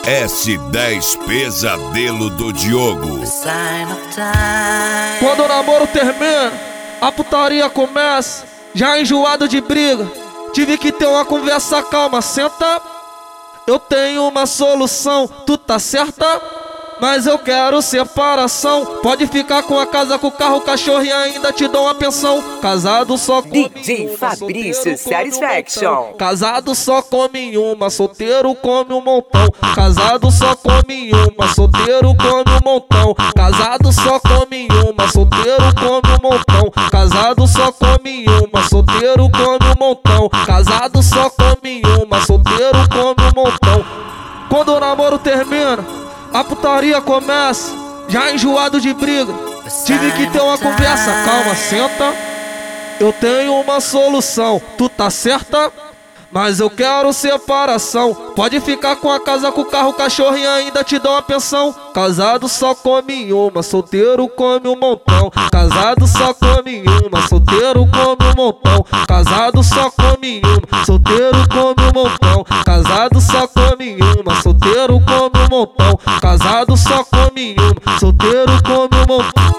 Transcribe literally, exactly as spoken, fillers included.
S dez Pesadelo do Diogo. Quando o namoro termina, a putaria começa. Já enjoado de briga, tive que ter uma conversa calma. Senta, eu tenho uma solução. Tu tá certa? Mas eu quero separação. Pode ficar com a casa, com o carro, o cachorro e ainda te dou uma pensão. Casado só come D J uma, Fabrício Satisfaction. Um Casado só come uma, solteiro come um montão. Casado só come uma, solteiro come um montão. Casado só come uma, solteiro come um montão. Casado só come uma, solteiro come um montão. Casado só come uma, solteiro come um montão. Quando o namoro termina, a putaria começa. Já enjoado de briga, tive que ter uma conversa. Calma, senta, eu tenho uma solução. Tu tá certa? Mas eu quero separação. Pode ficar com a casa, com o carro, o cachorro e ainda te dou uma pensão. Casado só come uma, solteiro come um montão. Casado só come uma, solteiro come um montão. Casado só come uma, solteiro come um montão. Casado só come uma, solteiro come um montão. Casado só come uma, solteiro come um montão.